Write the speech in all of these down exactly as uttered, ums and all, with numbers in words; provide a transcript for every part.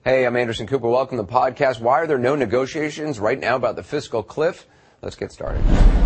Hey, I'm Anderson Cooper. Welcome to the podcast. Why are there no negotiations right now about the fiscal cliff? Let's get started.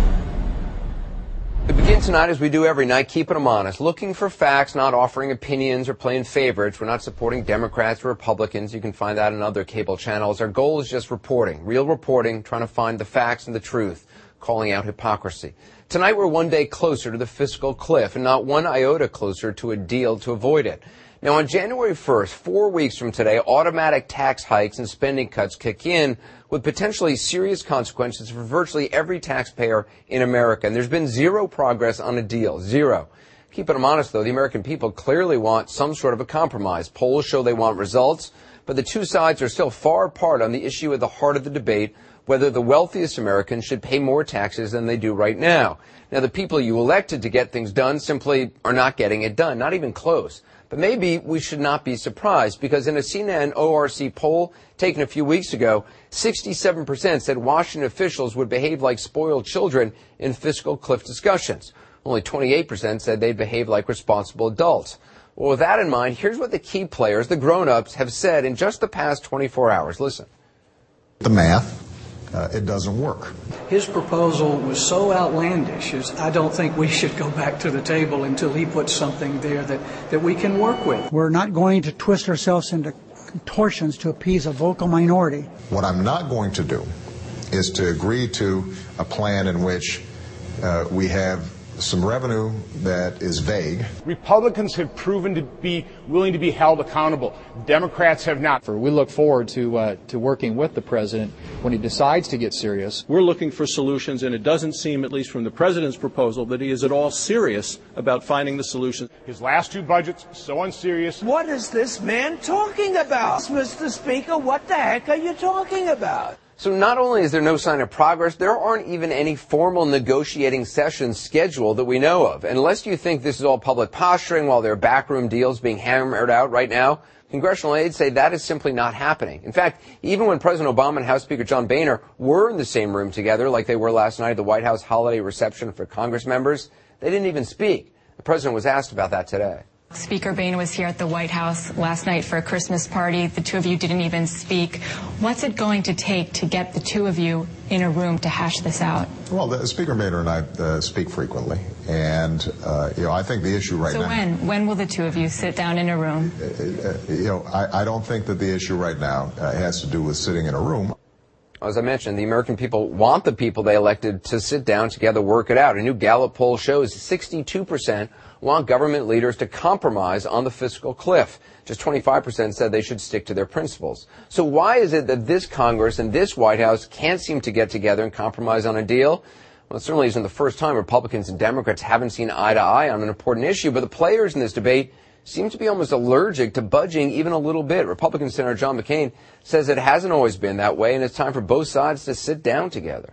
We begin tonight as we do every night, keeping them honest, looking for facts, not offering opinions or playing favorites. We're not supporting Democrats or Republicans. You can find that on other cable channels. Our goal is just reporting, real reporting, trying to find the facts and the truth, calling out hypocrisy. Tonight we're one day closer to the fiscal cliff and not one iota closer to a deal to avoid it. Now, on January first, four weeks from today, automatic tax hikes and spending cuts kick in with potentially serious consequences for virtually every taxpayer in America. And there's been zero progress on a deal. Zero. Keeping them honest, though, the American people clearly want some sort of a compromise. Polls show they want results, but the two sides are still far apart on the issue at the heart of the debate, whether the wealthiest Americans should pay more taxes than they do right now. Now, the people you elected to get things done simply are not getting it done, not even close. But maybe we should not be surprised, because in a C N N O R C poll taken a few weeks ago, sixty-seven percent said Washington officials would behave like spoiled children in fiscal cliff discussions. Only twenty-eight percent said they'd behave like responsible adults. Well, with that in mind, here's what the key players, the grown-ups, have said in just the past twenty-four hours. Listen. The math. Uh, it doesn't work. His proposal was so outlandish, as I don't think we should go back to the table until he puts something there that, that we can work with. We're not going to twist ourselves into contortions to appease a vocal minority. What I'm not going to do is to agree to a plan in which uh, we have some revenue that is vague. Republicans have proven to be willing to be held accountable. Democrats have not. We look forward to uh, to working with the president when he decides to get serious. We're looking for solutions, and it doesn't seem, at least from the president's proposal, that he is at all serious about finding the solution. His last two budgets, so unserious. What is this man talking about? Mister Speaker, what the heck are you talking about? So not only is there no sign of progress, there aren't even any formal negotiating sessions scheduled that we know of. And unless you think this is all public posturing while there are backroom deals being hammered out right now, congressional aides say that is simply not happening. In fact, even when President Obama and House Speaker John Boehner were in the same room together, like they were last night at the White House holiday reception for Congress members, they didn't even speak. The president was asked about that today. Speaker Boehner was here at the White House last night for a Christmas party. The two of you didn't even speak. What's it going to take to get the two of you in a room to hash this out? Well, the, Speaker Boehner and I uh, speak frequently, and uh, you know, I think the issue right so now. So when when will the two of you sit down in a room? Uh, uh, you know, I, I don't think that the issue right now uh, has to do with sitting in a room. As I mentioned, the American people want the people they elected to sit down together, work it out. A new Gallup poll shows sixty-two percent want government leaders to compromise on the fiscal cliff. Just twenty-five percent said they should stick to their principles. So why is it that this Congress and this White House can't seem to get together and compromise on a deal? Well, it certainly isn't the first time Republicans and Democrats haven't seen eye to eye on an important issue, but the players in this debate seem to be almost allergic to budging even a little bit. Republican Senator John McCain says it hasn't always been that way, and it's time for both sides to sit down together.